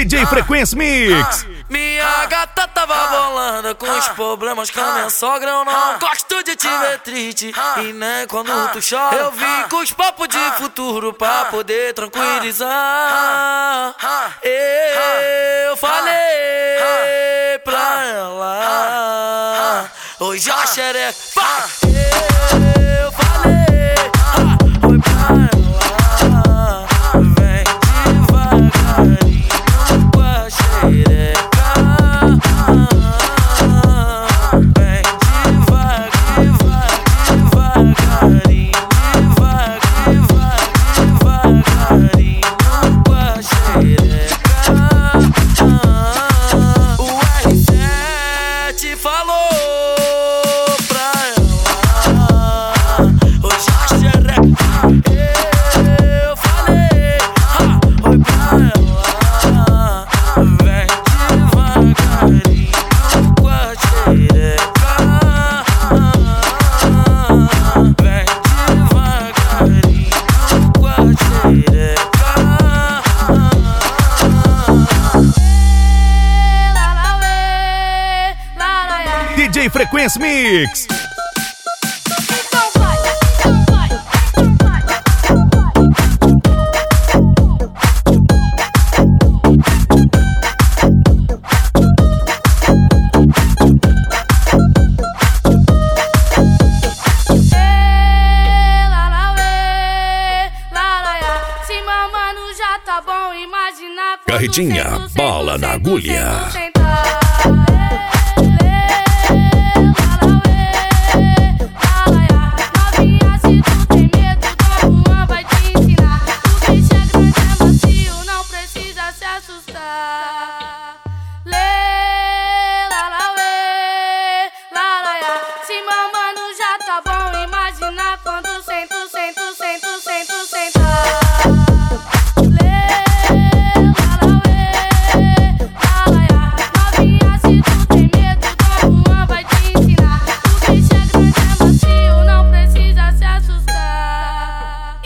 DJ Frequência Mix. Minha gata tava bolando com os problemas com a minha sogra. Eu não gosto de te ver triste e nem quando tu chora. Eu vim com os papos de futuro pra poder tranquilizar. Eu falei pra ela, hoje a xereca. Eu falei, oi pra ela, vem devagarinho com a xereca. Vem devagarinho com a xereca. O R7 falou pra ela, hoje a xereca. Eu falei, oi pra ela, vem devagarinho com a xereca. Vem devagarinho com a xereca. DJ Frequência Mix. Se mamando já tá bom, imagina. Carretinha, bala na agulha.